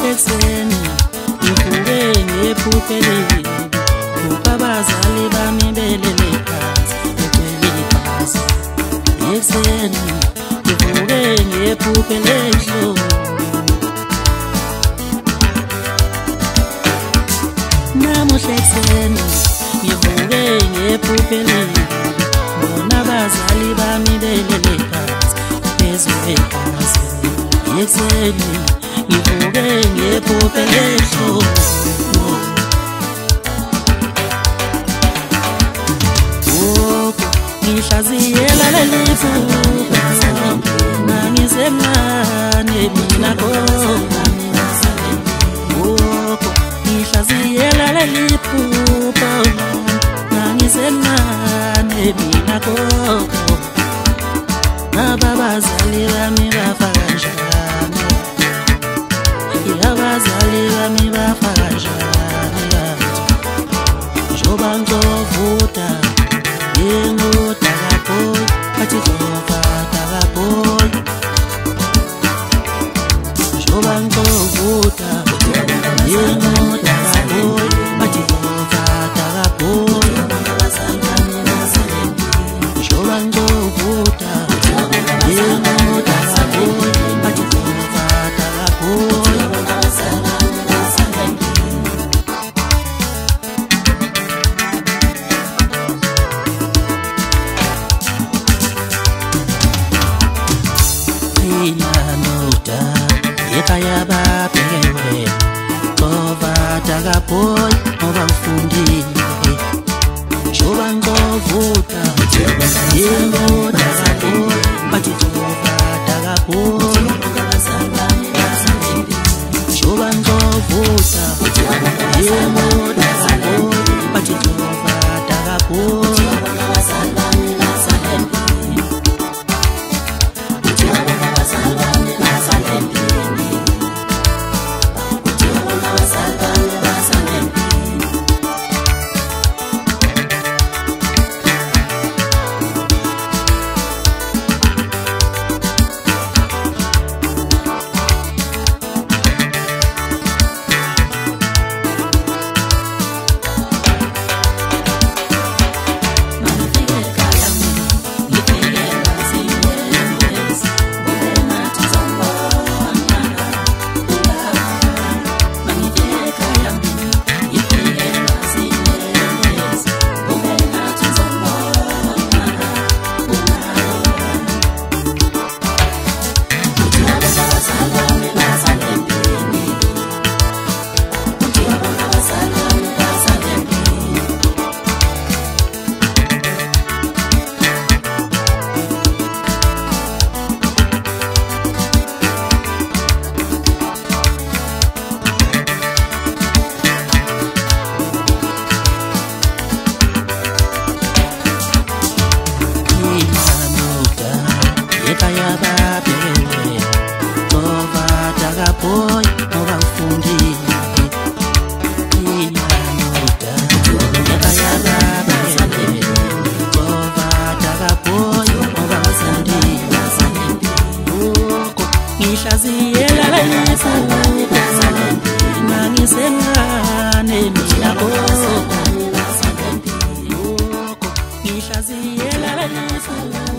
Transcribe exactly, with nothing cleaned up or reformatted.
ekuseni ngivuke ngephuphele ukabazali bami belele phansi ekwele iphansi ekuseni ngivuke ngephuphele ehlobo namuhla ekuseni ngivuke ngephuphele bona abazali bami belele phansi phezu kwephansi ekuseni ngivuke ngephuphele ehlobo ngihlaziyela lelifuba nangisemncane mina gogo ngihlaziyela lelifuba nangisemncane mina gogo abazali bami bafa kanjani abazali bami bafa kanjani njoba ngizovuta Yengo tagapoy, patitova tagapoy. Jobango vuta, yengo tagapoy, patitova tagapoy. Jobango vuta, yengo tagapoy, patitova tagapoy. Nota ekhaya babhekewe ngoba tagapoy ngoba ufundile njoba ngovuta yengo tagapoy bathi ngoba tagapoy njoba ngovuta yengo tagapoy bathi ngoba tagapoy ekhaya babhekewe ngoba tagapoy ngoba ufundile nota ekhaya babhekewe ngoba tagapoy ngoba ufundile ngihlaziyela lelifuba nangisemncane mina gogo ngihlaziyela lelifuba